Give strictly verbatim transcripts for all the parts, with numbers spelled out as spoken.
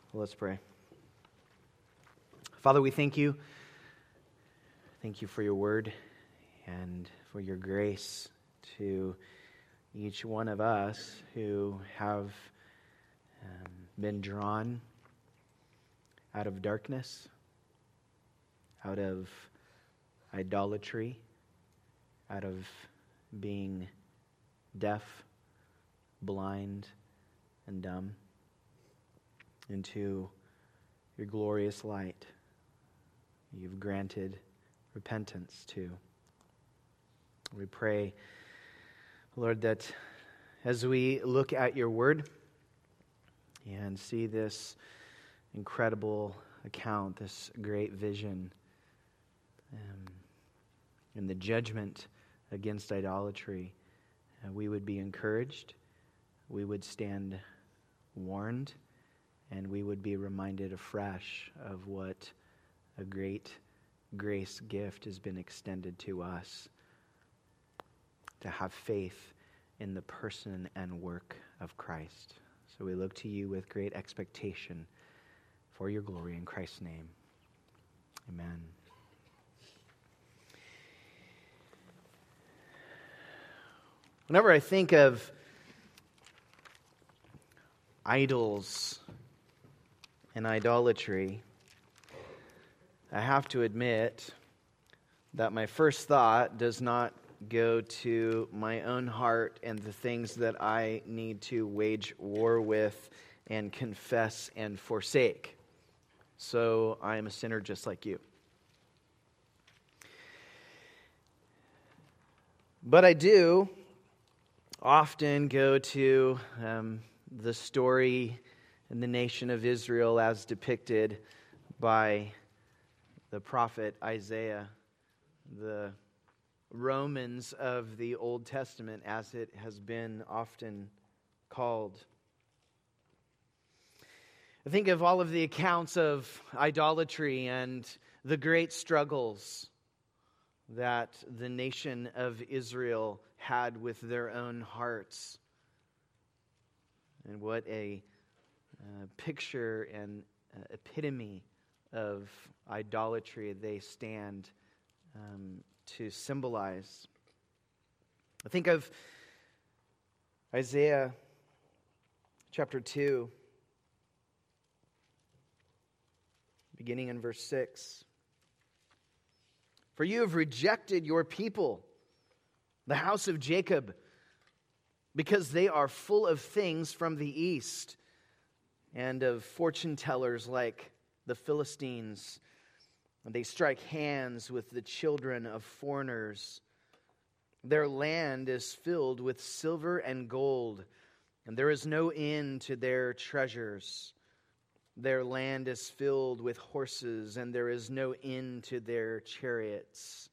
Let's pray. Father, we thank you. Thank you for your word and for your grace to each one of us who have um, been drawn out of darkness, out of idolatry, out of being deaf, blind, and dumb, into your glorious light. You've granted repentance to. We pray, Lord, that as we look at your word and see this incredible account, this great vision, um, and the judgment against idolatry, uh, we would be encouraged, we would stand warned, and we would be reminded afresh of what a great grace gift has been extended to us, to have faith in the person and work of Christ. So we look to you with great expectation for your glory in Christ's name. Amen. Whenever I think of idols and idolatry, I have to admit that my first thought does not go to my own heart and the things that I need to wage war with and confess and forsake. So I am a sinner just like you. But I do often go to um, the story in the nation of Israel as depicted by the prophet Isaiah, the Romans of the Old Testament, as it has been often called. I think of all of the accounts of idolatry and the great struggles that the nation of Israel had with their own hearts. And what a uh, picture and uh, epitome of idolatry they stand um, to symbolize. I think of Isaiah chapter two, beginning in verse six. For you have rejected your people, the house of Jacob, because they are full of things from the east, and of fortune tellers like the Philistines. And they strike hands with the children of foreigners. Their land is filled with silver and gold, and there is no end to their treasures. Their land is filled with horses, and there is no end to their chariots.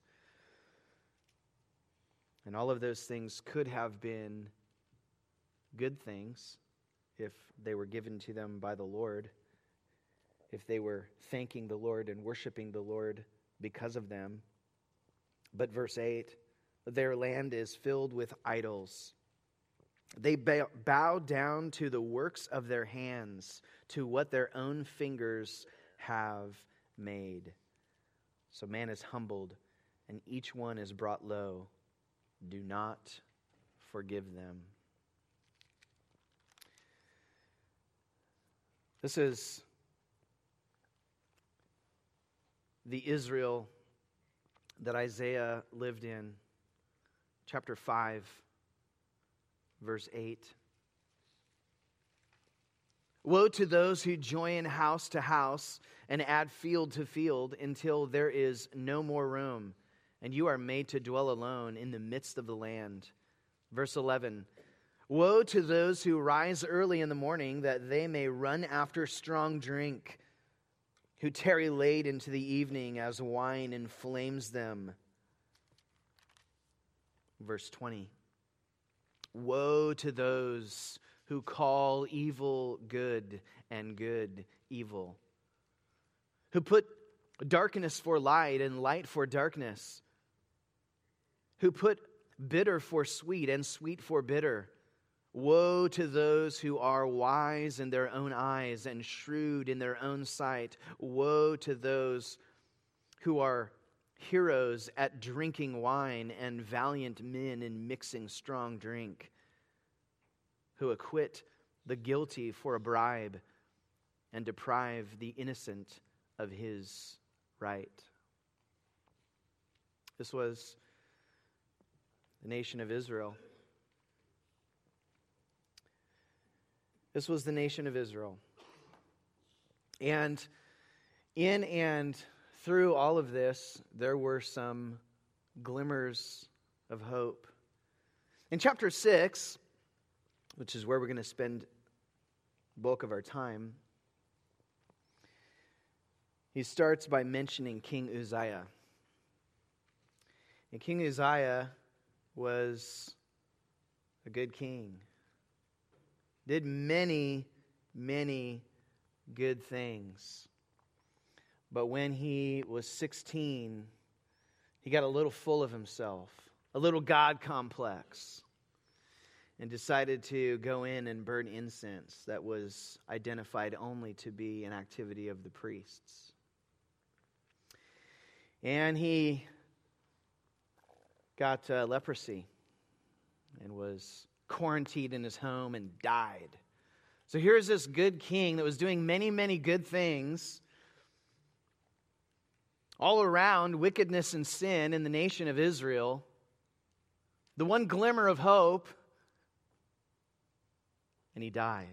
And all of those things could have been good things if they were given to them by the Lord, if they were thanking the Lord and worshiping the Lord because of them. But verse eight, their land is filled with idols. They bow down to the works of their hands, to what their own fingers have made. So man is humbled, and each one is brought low. Do not forgive them. This is the Israel that Isaiah lived in. Chapter five, verse eight. Woe to those who join house to house and add field to field until there is no more room, and you are made to dwell alone in the midst of the land. Verse eleven. Woe to those who rise early in the morning that they may run after strong drink, who tarry late into the evening as wine inflames them. Verse twenty. Woe to those who call evil good and good evil, who put darkness for light and light for darkness, who put bitter for sweet and sweet for bitter. Woe to those who are wise in their own eyes and shrewd in their own sight. Woe to those who are heroes at drinking wine and valiant men in mixing strong drink, who acquit the guilty for a bribe and deprive the innocent of his right. This was the nation of Israel. This was the nation of Israel. And in and through all of this, there were some glimmers of hope. In chapter six, which is where we're going to spend the bulk of our time, he starts by mentioning King Uzziah. And King Uzziah was a good king. Did many, many good things. But when he was sixteen, he got a little full of himself, a little God complex, and decided to go in and burn incense that was identified only to be an activity of the priests. And he got uh, leprosy and was quarantined in his home and died. So here's this good king that was doing many, many good things all around, wickedness and sin in the nation of Israel. The one glimmer of hope, and he dies.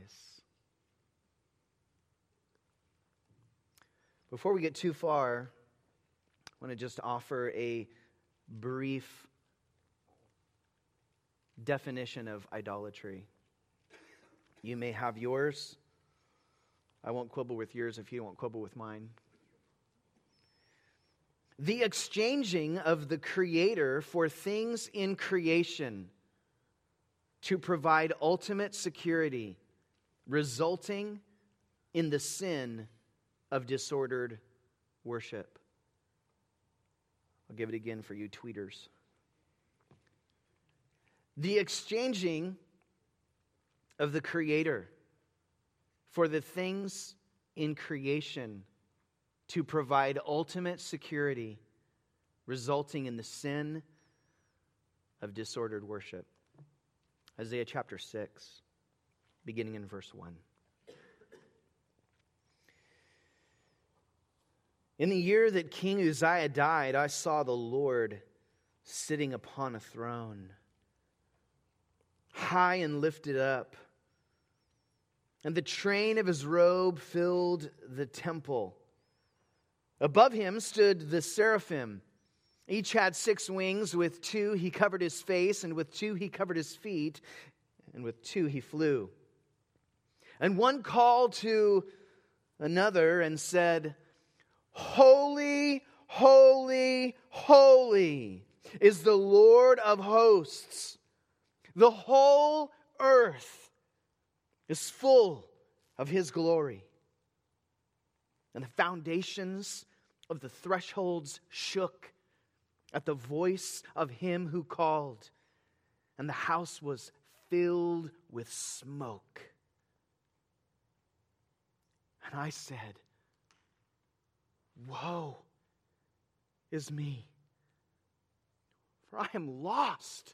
Before we get too far, I want to just offer a brief definition of idolatry. You may have yours. I won't quibble with yours if you won't quibble with mine. The exchanging of the Creator for things in creation to provide ultimate security, resulting in the sin of disordered worship. I'll give it again for you tweeters. The exchanging of the Creator for the things in creation to provide ultimate security, resulting in the sin of disordered worship. Isaiah chapter six, beginning in verse one. In the year that King Uzziah died, I saw the Lord sitting upon a throne, high and lifted up, and the train of his robe filled the temple. Above him stood the seraphim. Each had six wings. With two he covered his face, and with two he covered his feet, and with two he flew. And one called to another and said, Holy, holy, holy is the Lord of hosts. The whole earth is full of His glory. And the foundations of the thresholds shook at the voice of Him who called, and the house was filled with smoke. And I said, Woe is me, for I am lost.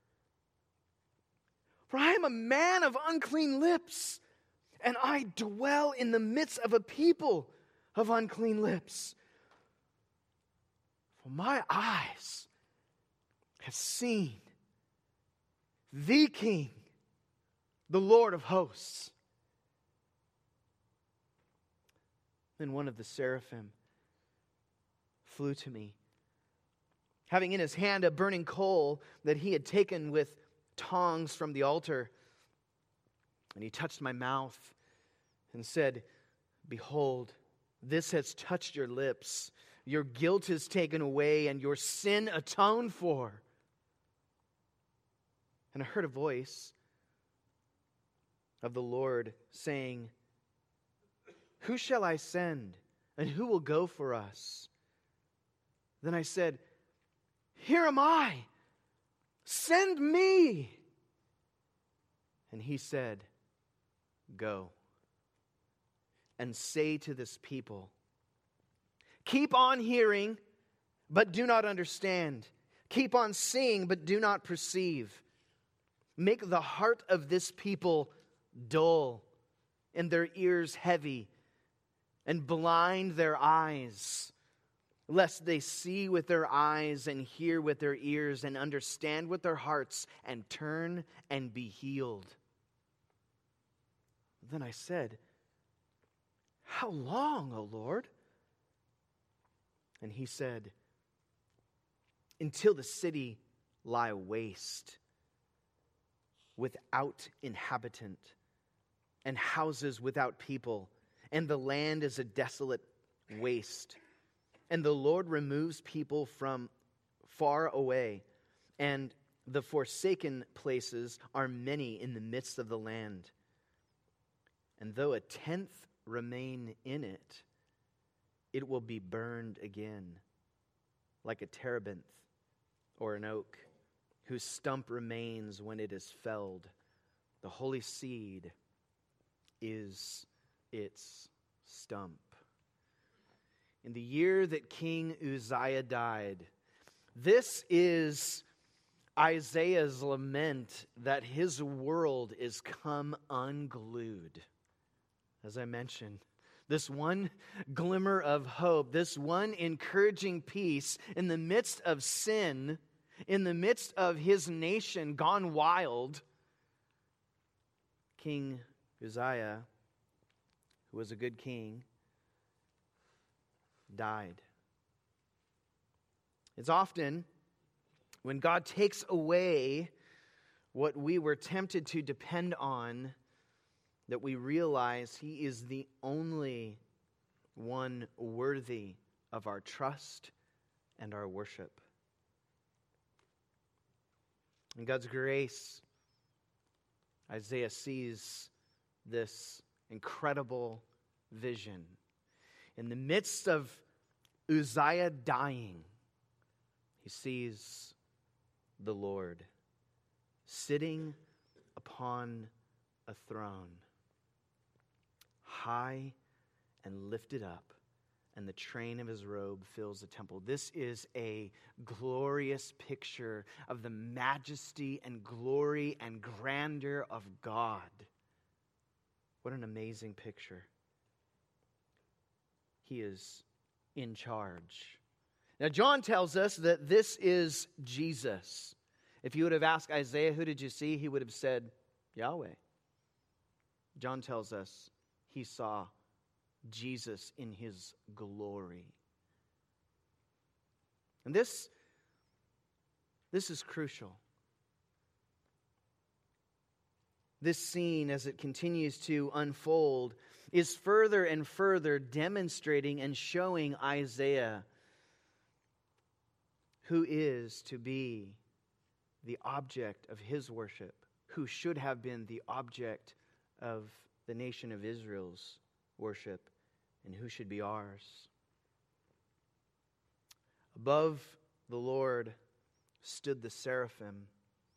For I am a man of unclean lips, and I dwell in the midst of a people of unclean lips. For my eyes have seen the King, the Lord of hosts. Then one of the seraphim flew to me, having in his hand a burning coal that he had taken with tongs from the altar. And he touched my mouth and said, Behold, this has touched your lips. Your guilt is taken away and your sin atoned for. And I heard a voice of the Lord saying, Who shall I send, and who will go for us? Then I said, Here am I. Send me. And he said, "Go and say to this people, keep on hearing, but do not understand. Keep on seeing, but do not perceive. Make the heart of this people dull, and their ears heavy, and blind their eyes, lest they see with their eyes and hear with their ears and understand with their hearts and turn and be healed." Then I said, "How long, O Lord?" And he said, "Until the city lie waste, without inhabitant, and houses without people, and the land is a desolate waste. And the Lord removes people from far away, and the forsaken places are many in the midst of the land. And though a tenth remain in it, it will be burned again, like a terebinth or an oak, whose stump remains when it is felled. The holy seed is its stump." In the year that King Uzziah died, this is Isaiah's lament that his world is come unglued. As I mentioned, this one glimmer of hope, this one encouraging peace in the midst of sin, in the midst of his nation gone wild, King Uzziah, who was a good king, died. It's often when God takes away what we were tempted to depend on that we realize He is the only one worthy of our trust and our worship. In God's grace, Isaiah sees this incredible vision. In the midst of Uzziah dying, he sees the Lord sitting upon a throne, high and lifted up, and the train of his robe fills the temple. This is a glorious picture of the majesty and glory and grandeur of God. What an amazing picture. He is in charge. Now, John tells us that this is Jesus. If you would have asked Isaiah, who did you see? He would have said, Yahweh. John tells us he saw Jesus in his glory. And this, this is crucial. This scene, as it continues to unfold, is further and further demonstrating and showing Isaiah who is to be the object of his worship, who should have been the object of the nation of Israel's worship, and who should be ours. Above the Lord stood the seraphim.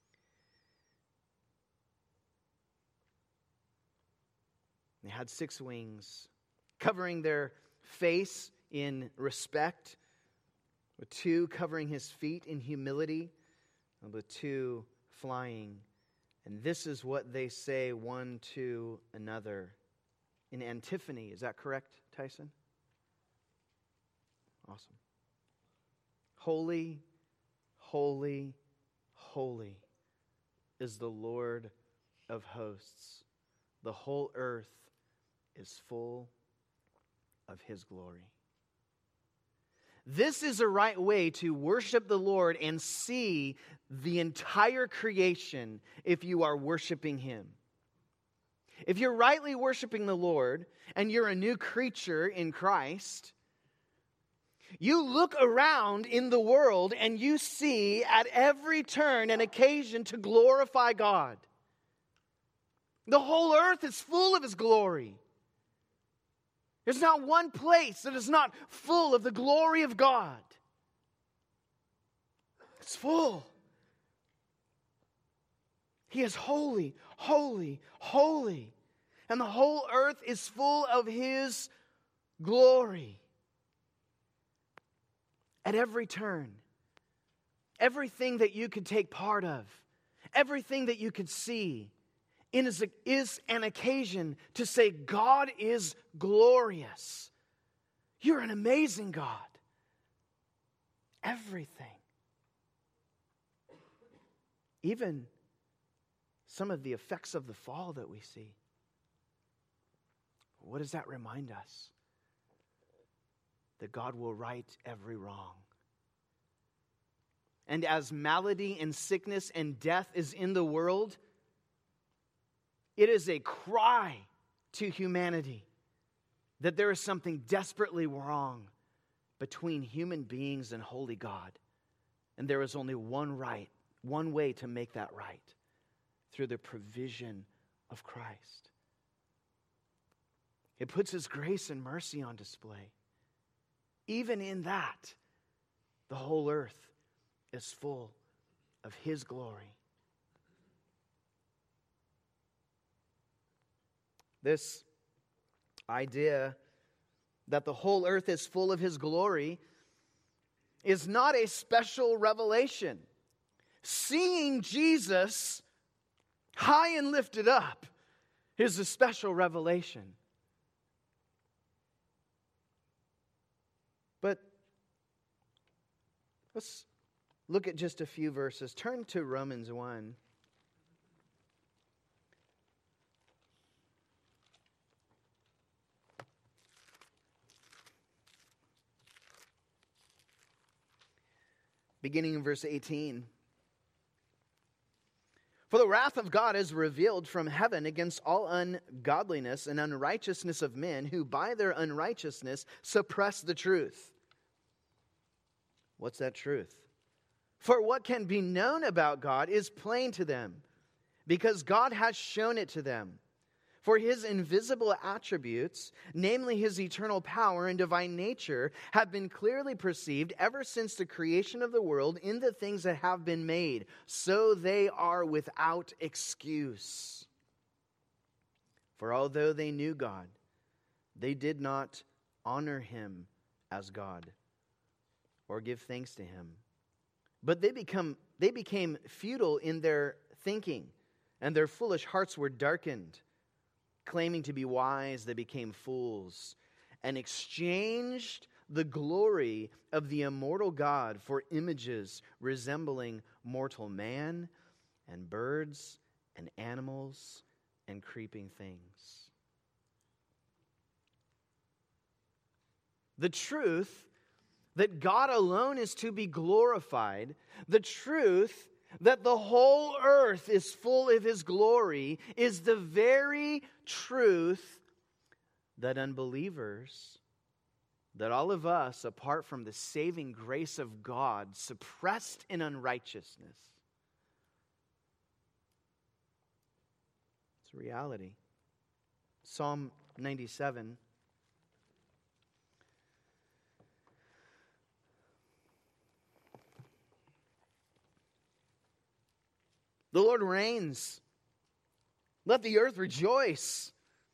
They had six wings, covering their face in respect, with two covering his feet in humility, and with two flying. And this is what they say one to another in antiphony. Is that correct, Tyson? Awesome. Holy, holy, holy is the Lord of hosts. The whole earth is full of His glory. This is a right way to worship the Lord and see the entire creation if you are worshiping Him. If you're rightly worshiping the Lord and you're a new creature in Christ, you look around in the world and you see at every turn an occasion to glorify God. The whole earth is full of His glory. There's not one place that is not full of the glory of God. It's full. He is holy, holy, holy. And the whole earth is full of His glory. At every turn, everything that you could take part of, everything that you could see, is an occasion to say, God is glorious. You're an amazing God. Everything. Even some of the effects of the fall that we see. What does that remind us? That God will right every wrong. And as malady and sickness and death is in the world, it is a cry to humanity that there is something desperately wrong between human beings and holy God. And there is only one right, one way to make that right, through the provision of Christ. It puts His grace and mercy on display. Even in that, the whole earth is full of His glory. This idea that the whole earth is full of His glory is not a special revelation. Seeing Jesus high and lifted up is a special revelation. But let's look at just a few verses. Turn to Romans one. Beginning in verse eighteen. For the wrath of God is revealed from heaven against all ungodliness and unrighteousness of men who by their unrighteousness suppress the truth. What's that truth? For what can be known about God is plain to them, because God has shown it to them. For His invisible attributes, namely His eternal power and divine nature, have been clearly perceived ever since the creation of the world in the things that have been made. So they are without excuse. For although they knew God, they did not honor Him as God or give thanks to Him. But they become they became futile in their thinking, and their foolish hearts were darkened. Claiming to be wise, they became fools and exchanged the glory of the immortal God for images resembling mortal man and birds and animals and creeping things. The truth that God alone is to be glorified, the truth that the whole earth is full of His glory, is the very truth that unbelievers, that all of us, apart from the saving grace of God, suppressed in unrighteousness. It's a reality. Psalm ninety-seven. The Lord reigns. Let the earth rejoice.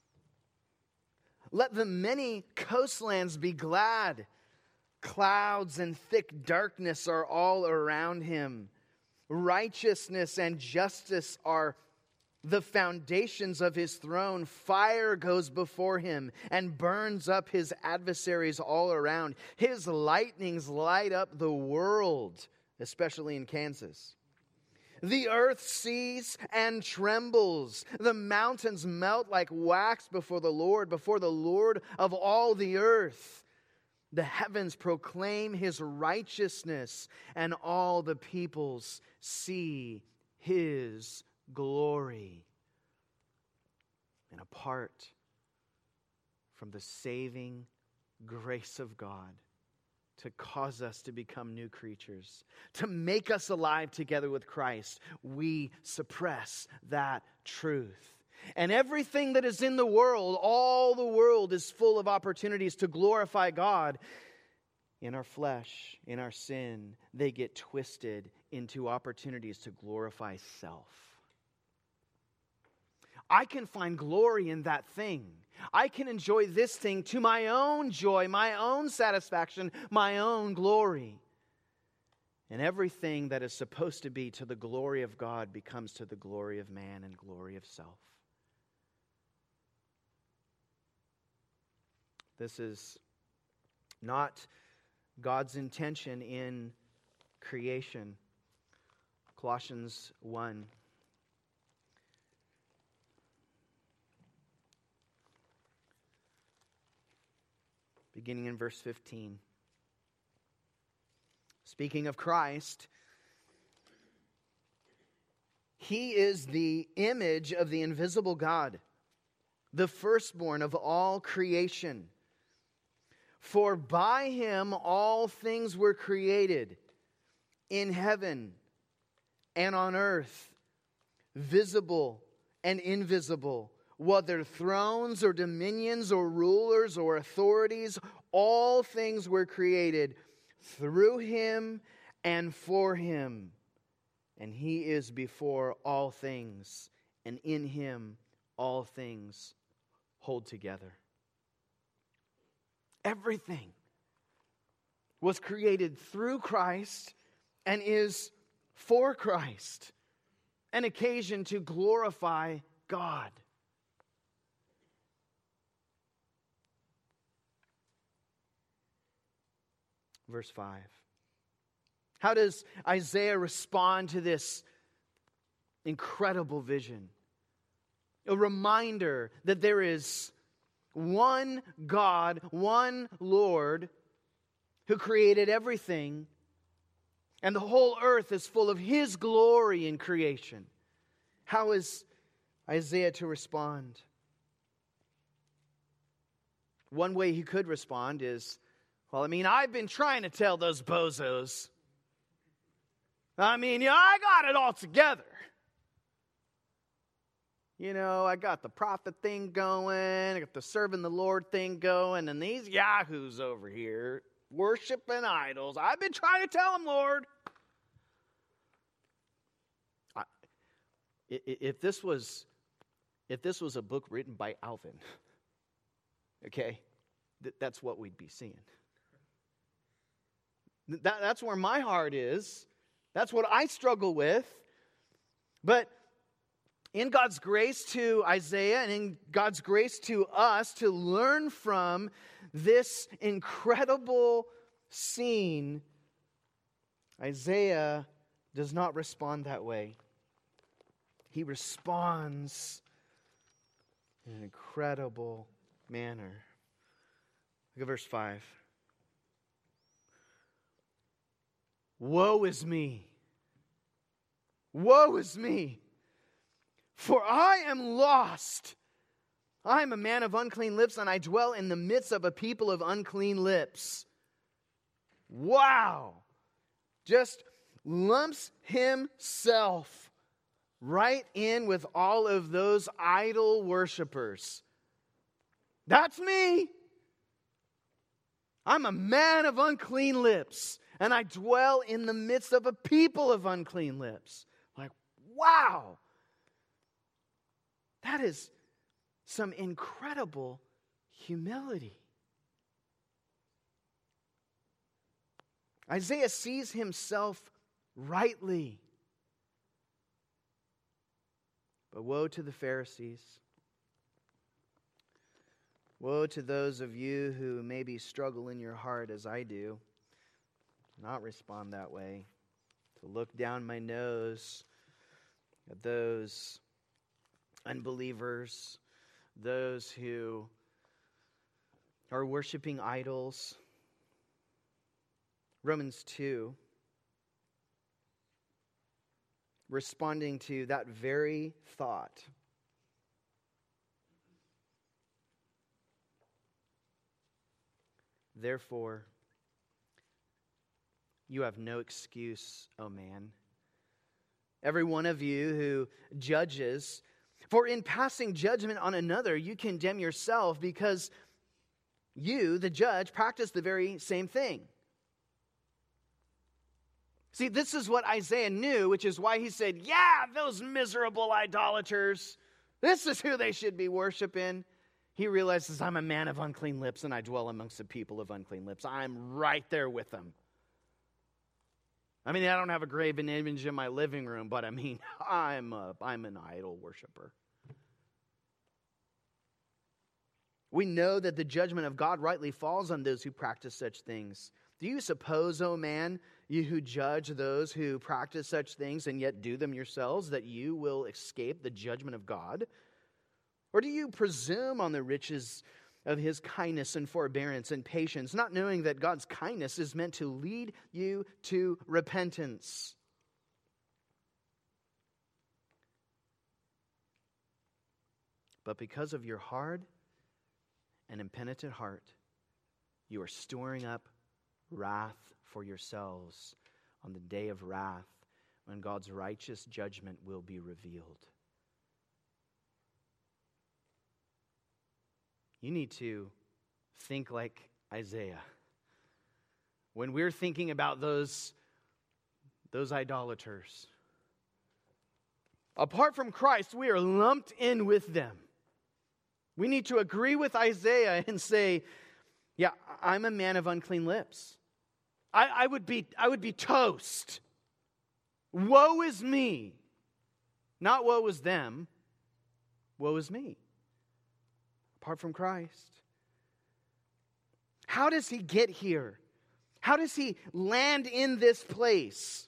Let the many coastlands be glad. Clouds and thick darkness are all around Him. Righteousness and justice are the foundations of His throne. Fire goes before Him and burns up His adversaries all around. His lightnings light up the world, especially in Kansas. The earth sees and trembles. The mountains melt like wax before the Lord, before the Lord of all the earth. The heavens proclaim His righteousness, and all the peoples see His glory. And apart from the saving grace of God, to cause us to become new creatures, to make us alive together with Christ, we suppress that truth. And everything that is in the world, all the world is full of opportunities to glorify God. In our flesh, in our sin, they get twisted into opportunities to glorify self. I can find glory in that thing. I can enjoy this thing to my own joy, my own satisfaction, my own glory. And everything that is supposed to be to the glory of God becomes to the glory of man and glory of self. This is not God's intention in creation. Colossians one. Beginning in verse fifteen. Speaking of Christ, He is the image of the invisible God, the firstborn of all creation. For by Him all things were created, in heaven and on earth, visible and invisible, whether thrones or dominions or rulers or authorities, all things were created through Him and for Him. And He is before all things, and in Him all things hold together. Everything was created through Christ and is for Christ, an occasion to glorify God. Verse five. How does Isaiah respond to this incredible vision? A reminder that there is one God, one Lord, who created everything, and the whole earth is full of His glory in creation. How is Isaiah to respond? One way he could respond is, well, I mean, I've been trying to tell those bozos. I mean, yeah, I got it all together. You know, I got the prophet thing going, I got the serving the Lord thing going, and these yahoos over here worshiping idols. I've been trying to tell them, Lord. I, if this was, if this was a book written by Alvin, okay, th- that's what we'd be seeing. That, that's where my heart is. That's what I struggle with. But in God's grace to Isaiah and in God's grace to us to learn from this incredible scene, Isaiah does not respond that way. He responds in an incredible manner. Look at verse five. Woe is me. Woe is me. For I am lost. I am a man of unclean lips, and I dwell in the midst of a people of unclean lips. Wow. Just lumps himself right in with all of those idol worshipers. That's me. I'm a man of unclean lips, and I dwell in the midst of a people of unclean lips. Like, wow. That is some incredible humility. Isaiah sees himself rightly. But woe to the Pharisees. Woe to those of you who maybe struggle in your heart as I do. Not respond that way. To look down my nose at those unbelievers, those who are worshiping idols. Romans two, responding to that very thought. Therefore, you have no excuse, O man. Every one of you who judges, for in passing judgment on another, you condemn yourself, because you, the judge, practice the very same thing. See, this is what Isaiah knew, which is why he said, yeah, those miserable idolaters, This is who they should be worshiping. He realizes, I'm a man of unclean lips and I dwell amongst the people of unclean lips. I'm right there with them. I mean, I don't have a graven image in my living room, but I mean, I'm a, I'm an idol worshiper. We know that the judgment of God rightly falls on those who practice such things. Do you suppose, O man, you who judge those who practice such things and yet do them yourselves, that you will escape the judgment of God? Or do you presume on the riches of his kindness and forbearance and patience, not knowing that God's kindness is meant to lead you to repentance? But because of your hard and impenitent heart, you are storing up wrath for yourselves on the day of wrath, when God's righteous judgment will be revealed. You need to think like Isaiah. When we're thinking about those, those idolaters, apart from Christ, we are lumped in with them. We need to agree with Isaiah and say, yeah, I'm a man of unclean lips. I, I would be, I would be toast. Woe is me. Not woe is them. Woe is me. Apart from Christ. How does he get here? How does he land in this place?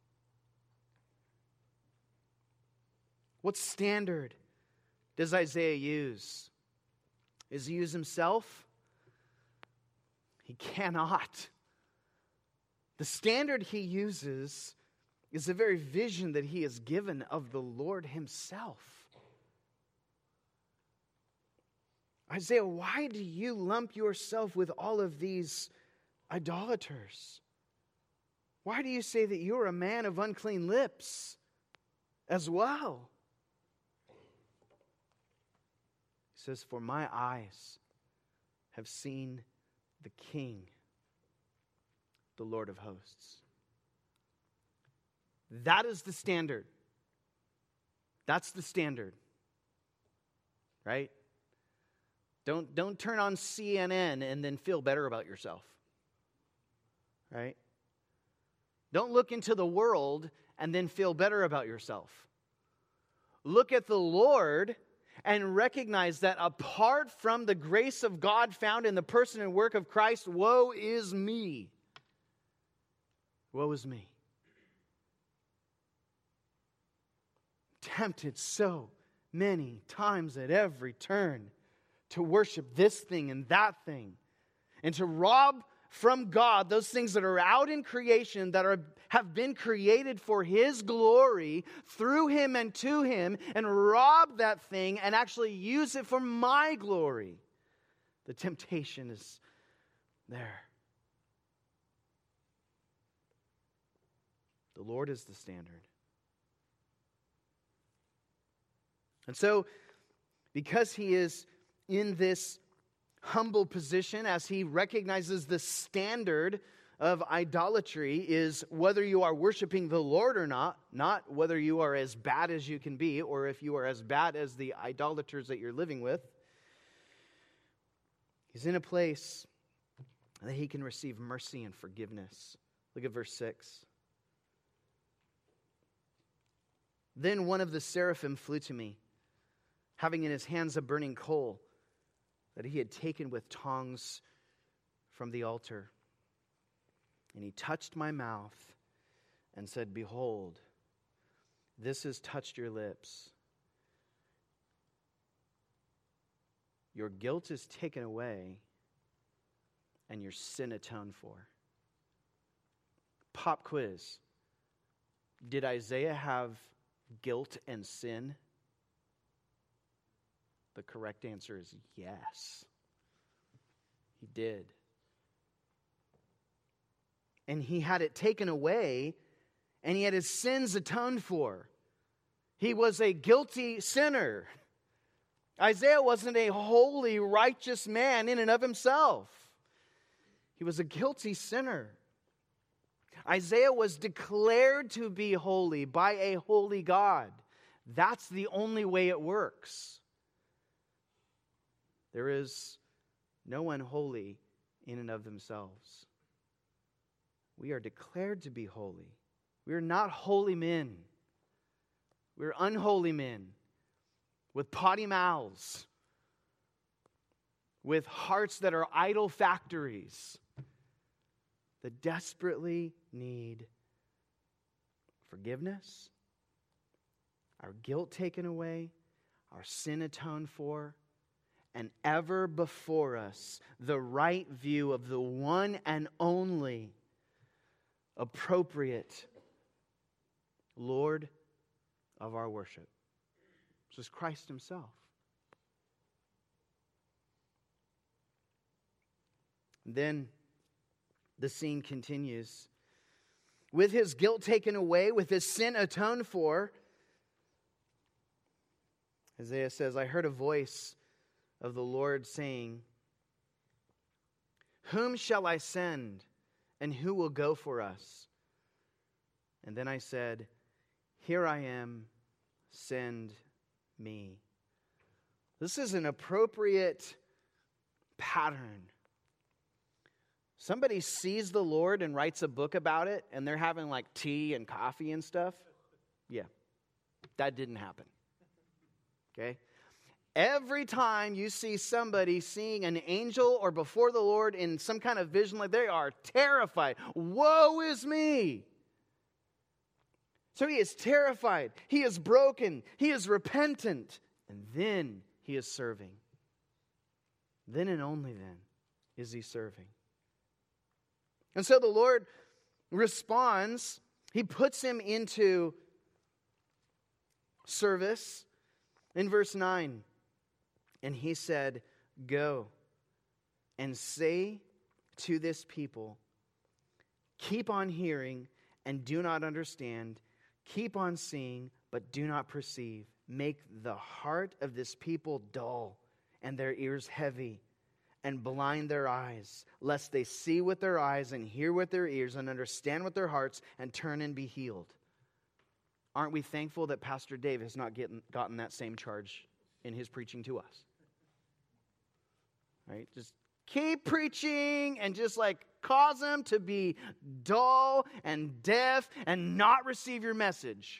What standard does Isaiah use? Does he use himself? He cannot. The standard he uses is the very vision that he has given of the Lord himself. Isaiah, why do you lump yourself with all of these idolaters? Why do you say that you're a man of unclean lips as well? He says, for my eyes have seen the King, the Lord of hosts. That is the standard. That's the standard. Right? Don't, don't turn on C N N and then feel better about yourself. Right? Don't look into the world and then feel better about yourself. Look at the Lord and recognize that apart from the grace of God found in the person and work of Christ, woe is me. Woe is me. Tempted so many times at every turn to worship this thing and that thing, and to rob from God those things that are out in creation, that are have been created for His glory through Him and to Him, and rob that thing and actually use it for my glory. The temptation is there. The Lord is the standard. And so, because He is in this humble position, as He recognizes the standard of idolatry is whether you are worshiping the Lord or not, not whether you are as bad as you can be, or if you are as bad as the idolaters that you're living with. He's in a place that He can receive mercy and forgiveness. Look at verse six. Then one of the seraphim flew to me, having in his hands a burning coal that he had taken with tongs from the altar. And he touched my mouth and said, behold, this has touched your lips. Your guilt is taken away and your sin atoned for. Pop quiz. Did Isaiah have guilt and sin? The correct answer is yes. He did. And he had it taken away, and he had his sins atoned for. He was a guilty sinner. Isaiah wasn't a holy, righteous man in and of himself. He was a guilty sinner. Isaiah was declared to be holy by a holy God. That's the only way it works. There is no one holy in and of themselves. We are declared to be holy. We are not holy men. We're unholy men with potty mouths, with hearts that are idol factories that desperately need forgiveness, our guilt taken away, our sin atoned for, and ever before us the right view of the one and only appropriate Lord of our worship. This is Christ himself. Then the scene continues. With his guilt taken away, with his sin atoned for, Isaiah says, I heard a voice of the Lord saying, whom shall I send, and who will go for us? And then I said, here I am, send me. This is an appropriate pattern. Somebody sees the Lord and writes a book about it, and they're having like tea and coffee and stuff. Yeah, that didn't happen. Okay? Every time you see somebody seeing an angel or before the Lord in some kind of vision, like they are terrified. Woe is me! So he is terrified. He is broken. He is repentant. And then he is serving. Then and only then is he serving. And so the Lord responds. He puts him into service in verse nine. And he said, go and say to this people, keep on hearing and do not understand. Keep on seeing, but do not perceive. Make the heart of this people dull and their ears heavy, and blind their eyes, lest they see with their eyes and hear with their ears and understand with their hearts and turn and be healed. Aren't we thankful that Pastor Dave has not getting, gotten that same charge in his preaching to us? Right? Just keep preaching and just like cause them to be dull and deaf and not receive your message.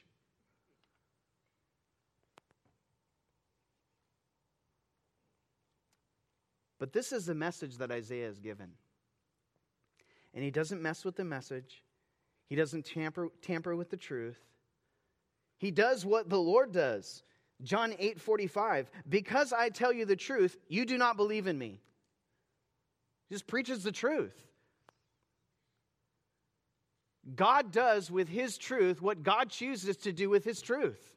But this is the message that Isaiah is given. And he doesn't mess with the message. He doesn't tamper, tamper with the truth. He does what the Lord does. John eight forty-five, because I tell you the truth, you do not believe in me. He just preaches the truth. God does with his truth what God chooses to do with his truth.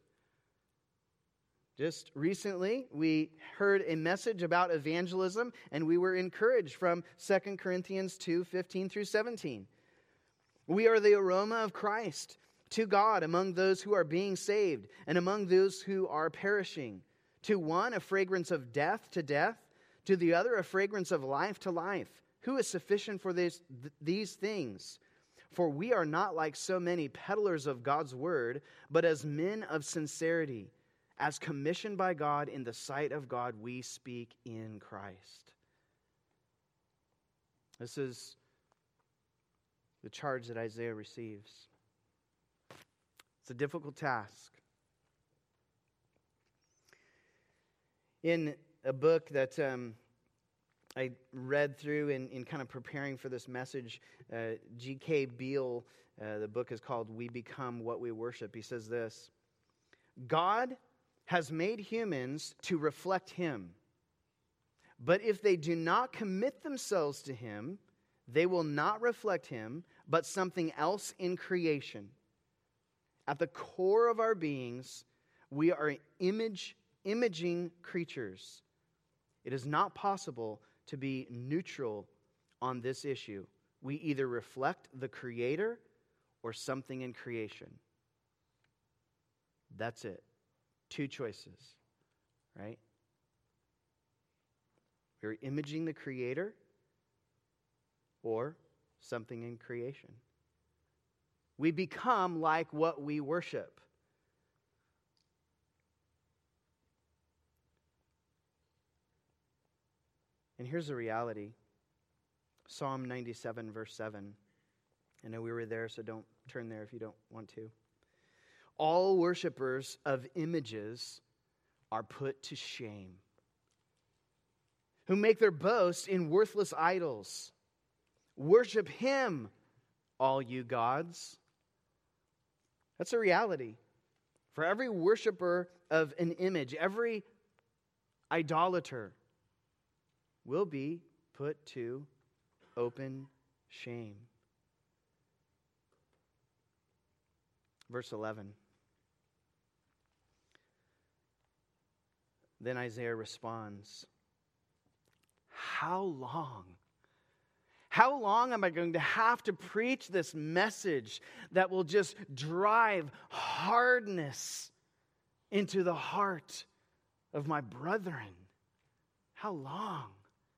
Just recently, we heard a message about evangelism, and we were encouraged from Second Corinthians two fifteen through seventeen. We are the aroma of Christ to God among those who are being saved and among those who are perishing. To one, a fragrance of death to death, to the other, a fragrance of life to life. Who is sufficient for this, th- these things? For we are not like so many peddlers of God's word, but as men of sincerity. As commissioned by God in the sight of God, we speak in Christ. This is the charge that Isaiah receives. It's a difficult task. In a book that um, I read through in, in kind of preparing for this message, uh, G K Beale, uh, the book is called We Become What We Worship. He says this: God has made humans to reflect him. But if they do not commit themselves to him, they will not reflect him, but something else in creation. At the core of our beings, we are image, imaging creatures. It is not possible to be neutral on this issue. We either reflect the Creator or something in creation. That's it. Two choices, right? We're imaging the Creator or something in creation. We become like what we worship. And here's the reality. Psalm ninety-seven, verse seven. I know we were there, so don't turn there if you don't want to. All worshipers of images are put to shame, who make their boast in worthless idols. Worship Him, all you gods. That's a reality. For every worshiper of an image, every idolater will be put to open shame. Verse eleven. Then Isaiah responds, how long? How long am I going to have to preach this message that will just drive hardness into the heart of my brethren? How long?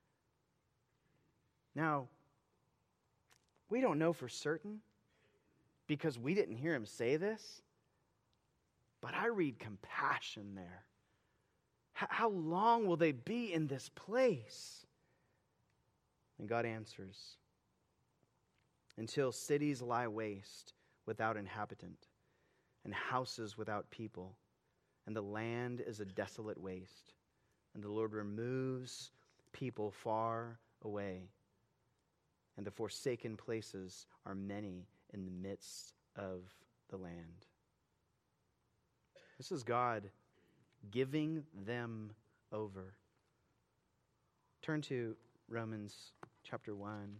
Now, we don't know for certain because we didn't hear him say this, but I read compassion there. How long will they be in this place? And God answers, until cities lie waste without inhabitant, and houses without people, and the land is a desolate waste, and the Lord removes people far away, and the forsaken places are many in the midst of the land. This is God giving them over. Turn to Romans chapter one.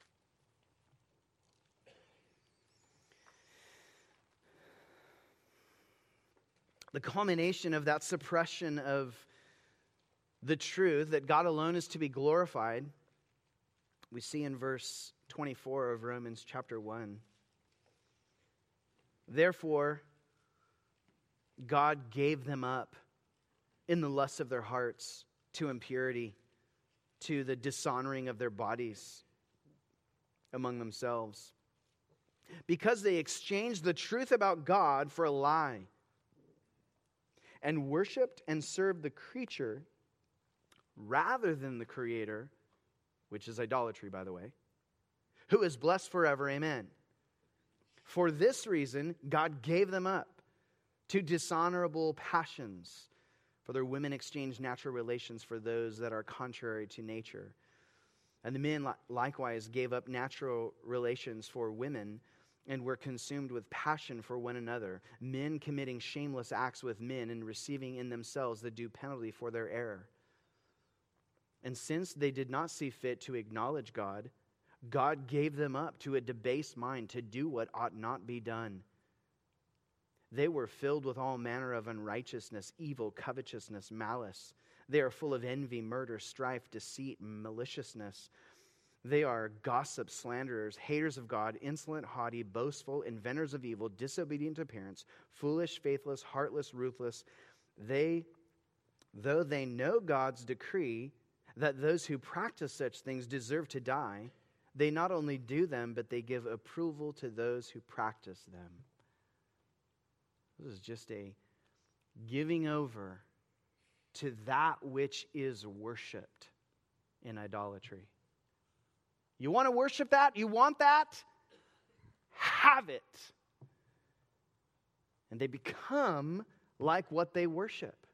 The culmination of that suppression of the truth that God alone is to be glorified, we see in verse twenty-four of Romans chapter one. Therefore, God gave them up in the lusts of their hearts to impurity, to the dishonoring of their bodies among themselves, because they exchanged the truth about God for a lie, and worshipped and served the creature rather than the Creator, which is idolatry, by the way, who is blessed forever. Amen. For this reason, God gave them up to dishonorable passions. For their women exchanged natural relations for those that are contrary to nature. And the men likewise gave up natural relations for women and were consumed with passion for one another, men committing shameless acts with men and receiving in themselves the due penalty for their error. And since they did not see fit to acknowledge God, God gave them up to a debased mind to do what ought not be done. They were filled with all manner of unrighteousness, evil, covetousness, malice. They are full of envy, murder, strife, deceit, and maliciousness. They are gossips, slanderers, haters of God, insolent, haughty, boastful, inventors of evil, disobedient to parents, foolish, faithless, heartless, ruthless. They, though they know God's decree that those who practice such things deserve to die, they not only do them, but they give approval to those who practice them. This is just a giving over to that which is worshipped in idolatry. You want to worship that? You want that? Have it. And they become like what they worship.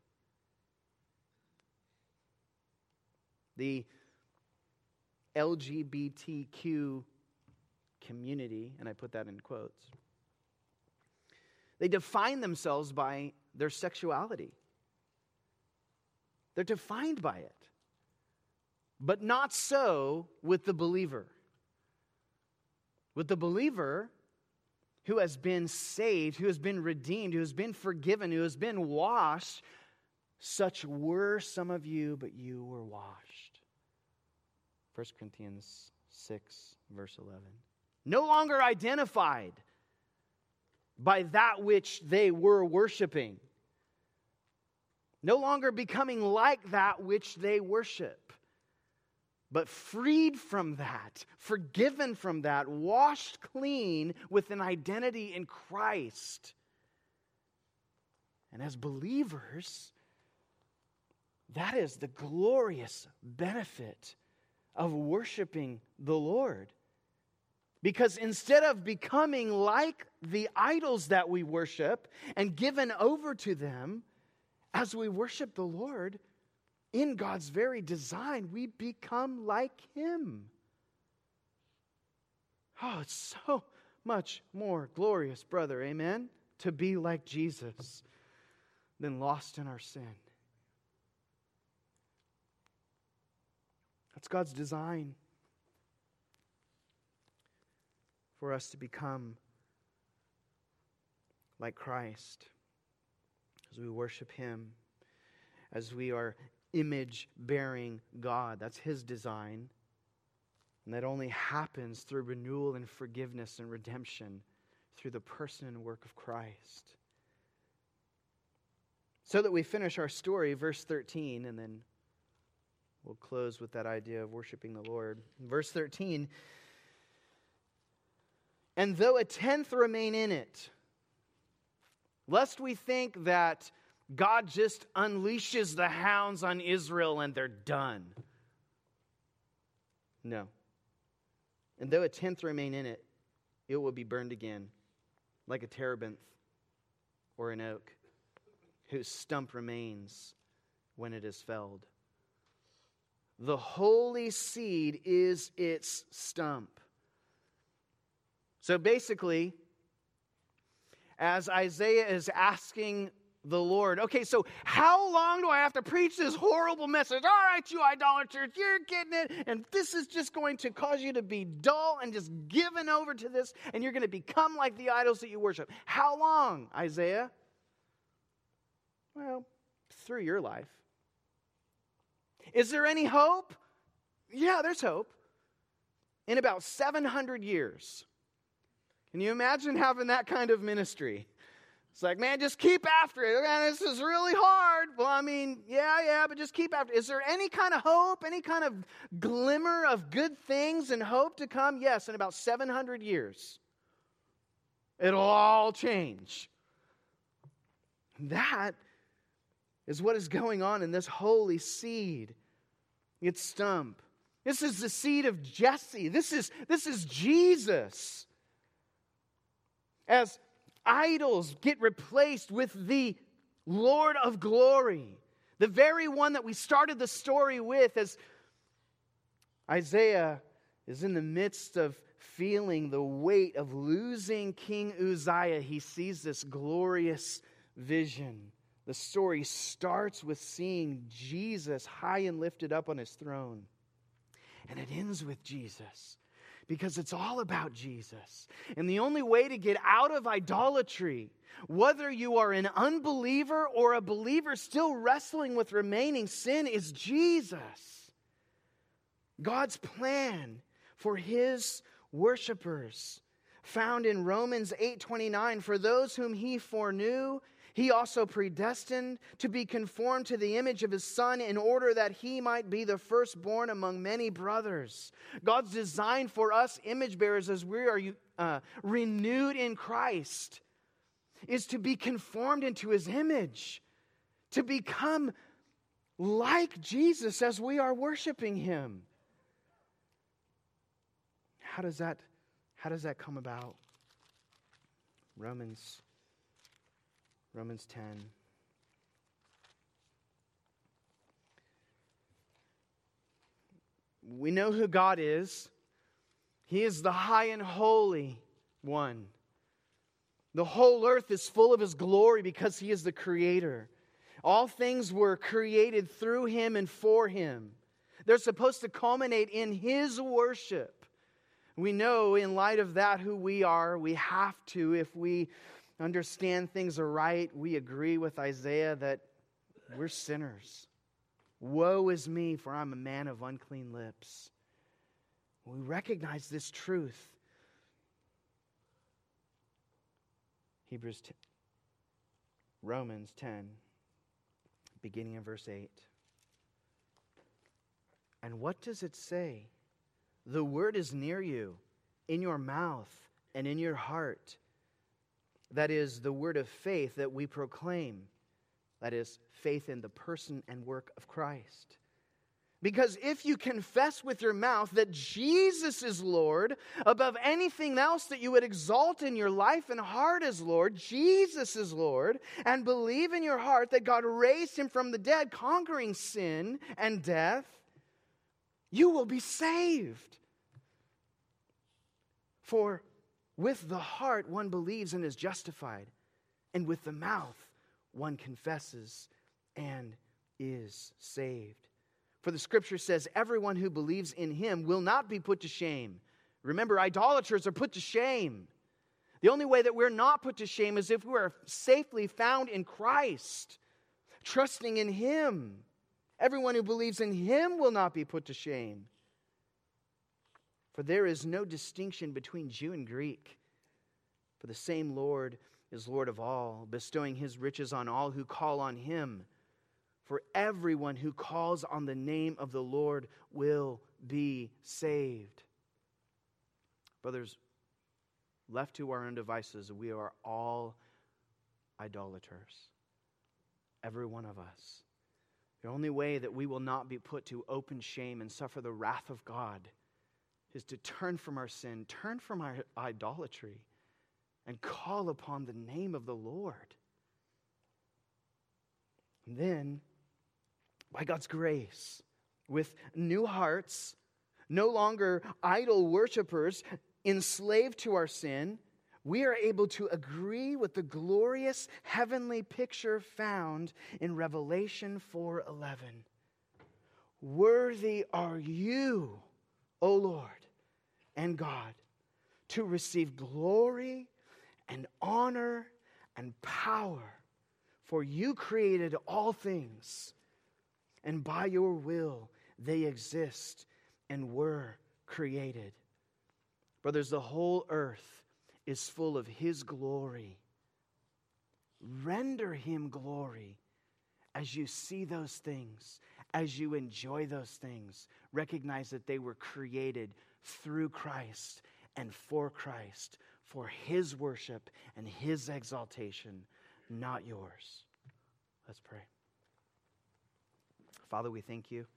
The L G B T Q community, and I put that in quotes, they define themselves by their sexuality. They're defined by it. But not so with the believer. With the believer who has been saved, who has been redeemed, who has been forgiven, who has been washed, such were some of you, but you were washed. First Corinthians six, verse eleven. No longer identified by that which they were worshiping. No longer becoming like that which they worship. But freed from that, forgiven from that, washed clean with an identity in Christ. And as believers, that is the glorious benefit of worshiping the Lord. Because instead of becoming like the idols that we worship and given over to them, as we worship the Lord, in God's very design, we become like Him. Oh, it's so much more glorious, brother, amen, to be like Jesus than lost in our sin. That's God's design for us to become like Christ as we worship Him, as we are image-bearing God. That's His design. And that only happens through renewal and forgiveness and redemption through the person and work of Christ. So that we finish our story, verse thirteen, and then we'll close with that idea of worshiping the Lord. Verse thirteen, and though a tenth remain in it, lest we think that God just unleashes the hounds on Israel and they're done. No. And though a tenth remain in it, it will be burned again, like a terebinth or an oak, whose stump remains when it is felled. The holy seed is its stump. So basically, as Isaiah is asking the Lord, okay, so how long do I have to preach this horrible message? All right, you idolaters, you're getting it, and this is just going to cause you to be dull and just given over to this, and you're going to become like the idols that you worship. How long, Isaiah? Well, through your life. Is there any hope? Yeah, there's hope. In about seven hundred years. Can you imagine having that kind of ministry? It's like, man, just keep after it. Man, this is really hard. Well, I mean, yeah, yeah, but just keep after it. Is there any kind of hope, any kind of glimmer of good things and hope to come? Yes, in about seven hundred years. It'll all change. That is what is going on in this holy seed. Its stump. This is the seed of Jesse. This is, this is Jesus. As idols get replaced with the Lord of glory, the very one that we started the story with, as Isaiah is in the midst of feeling the weight of losing King Uzziah, he sees this glorious vision. The story starts with seeing Jesus high and lifted up on His throne. And it ends with Jesus. Because it's all about Jesus. And the only way to get out of idolatry, whether you are an unbeliever or a believer still wrestling with remaining sin, is Jesus. God's plan for His worshipers, found in Romans eight twenty-nine, for those whom He foreknew, He also predestined to be conformed to the image of His Son in order that He might be the firstborn among many brothers. God's design for us image bearers as we are uh, renewed in Christ is to be conformed into His image, to become like Jesus as we are worshiping Him. How does that, how does that come about? Romans Romans ten. We know who God is. He is the high and holy one. The whole earth is full of His glory because He is the Creator. All things were created through Him and for Him. They're supposed to culminate in His worship. We know in light of that who we are. We have to, if we understand things are right, we agree with Isaiah that we're sinners. Woe is me, for I'm a man of unclean lips. We recognize this truth. Hebrews ten, Romans ten, beginning in verse eight. And what does it say? The word is near you, in your mouth and in your heart. That is the word of faith that we proclaim. That is faith in the person and work of Christ. Because if you confess with your mouth that Jesus is Lord, above anything else that you would exalt in your life and heart as Lord, Jesus is Lord, and believe in your heart that God raised him from the dead, conquering sin and death, you will be saved. For with the heart one believes and is justified, and with the mouth one confesses and is saved. For the scripture says, everyone who believes in him will not be put to shame. Remember, idolaters are put to shame. The only way that we're not put to shame is if we are safely found in Christ, trusting in him. Everyone who believes in him will not be put to shame. For there is no distinction between Jew and Greek. For the same Lord is Lord of all, bestowing his riches on all who call on him. For everyone who calls on the name of the Lord will be saved. Brothers, left to our own devices, we are all idolaters. Every one of us. The only way that we will not be put to open shame and suffer the wrath of God is to turn from our sin, turn from our idolatry, and call upon the name of the Lord. And then, by God's grace, with new hearts, no longer idol worshipers, enslaved to our sin, we are able to agree with the glorious heavenly picture found in Revelation four eleven. Worthy are you, O Lord and God, to receive glory and honor and power, for you created all things, and by your will they exist and were created. Brothers, the whole earth is full of his glory. Render him glory as you see those things, as you enjoy those things. Recognize that they were created through Christ and for Christ, for his worship and his exaltation, not yours. Let's pray. Father, we thank you.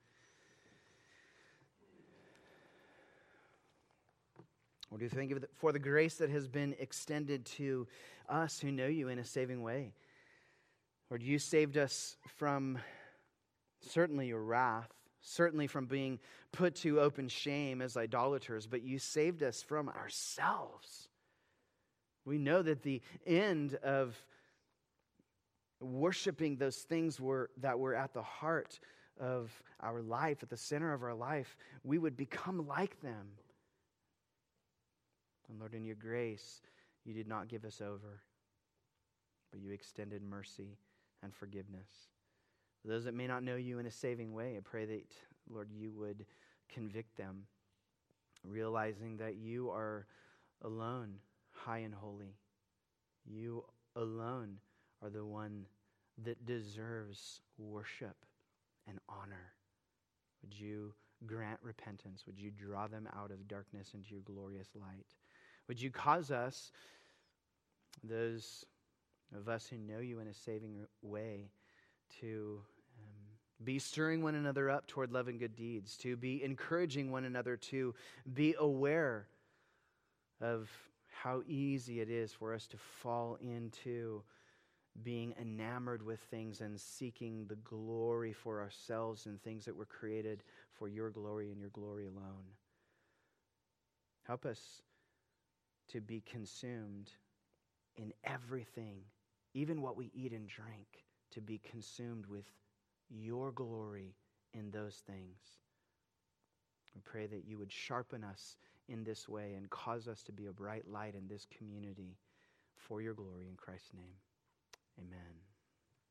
Lord, we thank you for the grace that has been extended to us who know you in a saving way. Lord, you saved us from certainly your wrath, certainly from being put to open shame as idolaters, but you saved us from ourselves. We know that the end of worshiping those things were that were at the heart of our life, at the center of our life, we would become like them. And Lord, in your grace, you did not give us over, but you extended mercy and forgiveness. For those that may not know you in a saving way, I pray that, Lord, you would convict them, realizing that you are alone, high and holy. You alone are the one that deserves worship and honor. Would you grant repentance? Would you draw them out of darkness into your glorious light? Would you cause us, those of us who know you in a saving way, to um, be stirring one another up toward love and good deeds, to be encouraging one another, to be aware of how easy it is for us to fall into being enamored with things and seeking the glory for ourselves and things that were created for your glory and your glory alone. Help us to be consumed in everything, even what we eat and drink, to be consumed with your glory in those things. We pray that you would sharpen us in this way and cause us to be a bright light in this community for your glory in Christ's name. Amen.